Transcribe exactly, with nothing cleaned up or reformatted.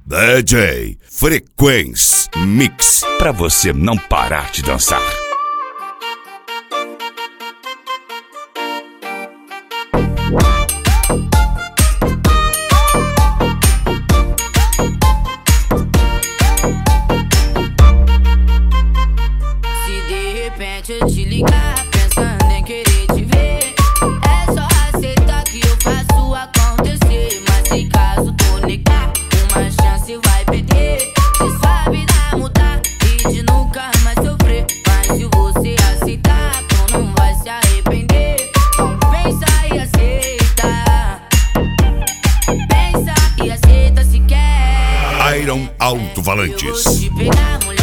D J Frequency Mix, pra você não parar de dançar. Se de repente eu te ligar pensando em querer te ver, é só aceitar que eu faço acontecer. Mas se caso tu negar, uma chance vai perder. Se sua vida mudar e de nunca mais sofrer, mas se você aceitar, tu não vai se arrepender. Então pensa e aceita, pensa e aceita se quer. Iron Alto Valantes. Eu vou te pegar, mulher.